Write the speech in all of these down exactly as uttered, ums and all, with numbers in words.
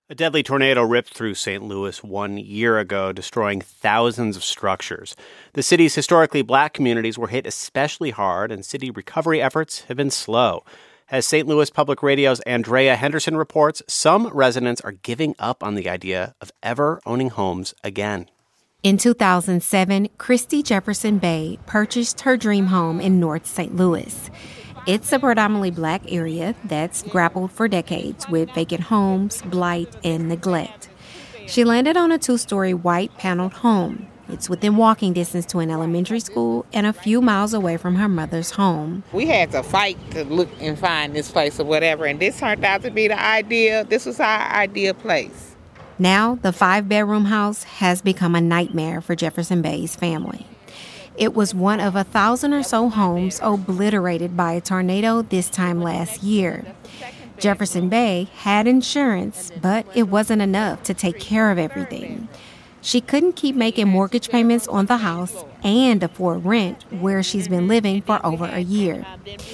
A deadly tornado ripped through Saint Louis one year ago, destroying thousands of structures. The city's historically black communities were hit especially hard, and city recovery efforts have been slow. As Saint Louis Public Radio's Andrea Henderson reports, some residents are giving up on the idea of ever owning homes again. In two thousand seven, Christy Jefferson Bay purchased her dream home in North Saint Louis. It's a predominantly black area that's grappled for decades with vacant homes, blight, and neglect. She landed on a two-story white paneled home. It's within walking distance to an elementary school and a few miles away from her mother's home. We had to fight to look and find this place or whatever, and this turned out to be the ideal. This was our ideal place. Now, the five-bedroom house has become a nightmare for Jefferson Bay's family. It was one of a thousand or so homes obliterated by a tornado this time last year. Jefferson Bay had insurance, but it wasn't enough to take care of everything. She couldn't keep making mortgage payments on the house and afford rent where she's been living for over a year.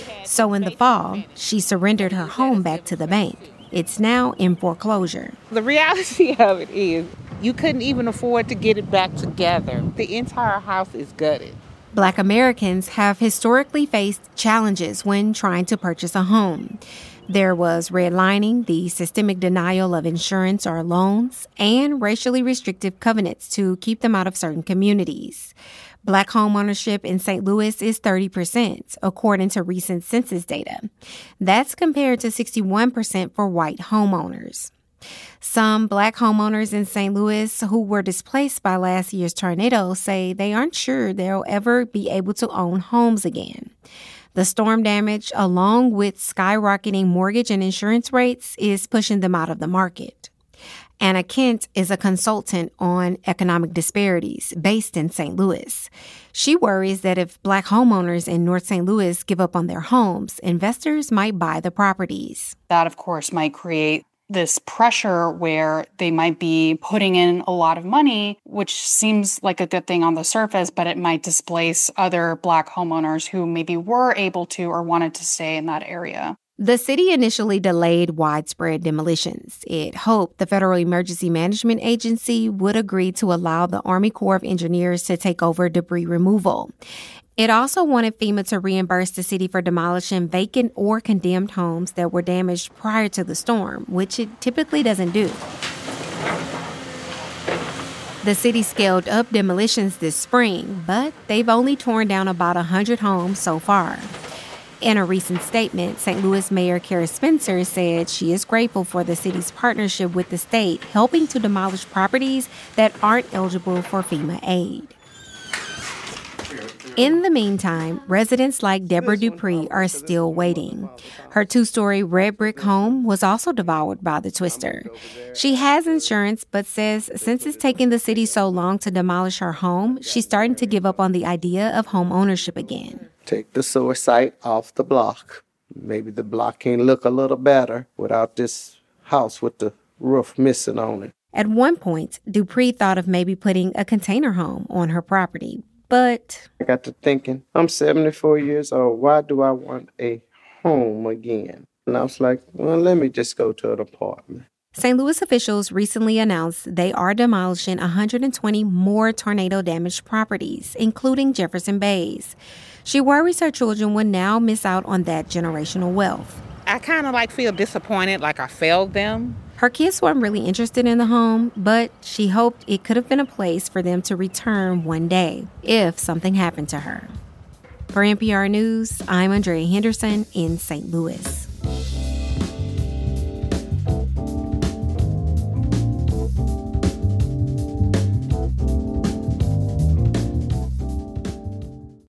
So in the fall, she surrendered her home back to the bank. It's now in foreclosure. The reality of it is you couldn't even afford to get it back together. The entire house is gutted. Black Americans have historically faced challenges when trying to purchase a home. There was redlining, the systemic denial of insurance or loans, and racially restrictive covenants to keep them out of certain communities. Black homeownership in Saint Louis is thirty percent, according to recent census data. That's compared to sixty-one percent for white homeowners. Some black homeowners in Saint Louis who were displaced by last year's tornado say they aren't sure they'll ever be able to own homes again. The storm damage, along with skyrocketing mortgage and insurance rates, is pushing them out of the market. Anna Kent is a consultant on economic disparities based in Saint Louis. She worries that if black homeowners in North Saint Louis give up on their homes, investors might buy the properties. That, of course, might create this pressure where they might be putting in a lot of money, which seems like a good thing on the surface, but it might displace other black homeowners who maybe were able to or wanted to stay in that area. The city initially delayed widespread demolitions. It hoped the Federal Emergency Management Agency would agree to allow the Army Corps of Engineers to take over debris removal. It also wanted FEMA to reimburse the city for demolishing vacant or condemned homes that were damaged prior to the storm, which it typically doesn't do. The city scaled up demolitions this spring, but they've only torn down about one hundred homes so far. In a recent statement, Saint Louis Mayor Kara Spencer said she is grateful for the city's partnership with the state, helping to demolish properties that aren't eligible for FEMA aid. In the meantime, residents like Deborah Dupree are still waiting. Her two-story red brick home was also devoured by the twister. She has insurance, but says since it's taken the city so long to demolish her home, she's starting to give up on the idea of home ownership again. Take the sewer site off the block. Maybe the block can look a little better without this house with the roof missing on it. At one point, Dupree thought of maybe putting a container home on her property. But I got to thinking, I'm seventy-four years old. Why do I want a home again? And I was like, well, let me just go to an apartment. Saint Louis officials recently announced they are demolishing one hundred twenty more tornado-damaged properties, including Jefferson Bay's. She worries her children will now miss out on that generational wealth. I kind of like feel disappointed, like I failed them. Her kids weren't really interested in the home, but she hoped it could have been a place for them to return one day if something happened to her. For N P R News, I'm Andrea Henderson in Saint Louis.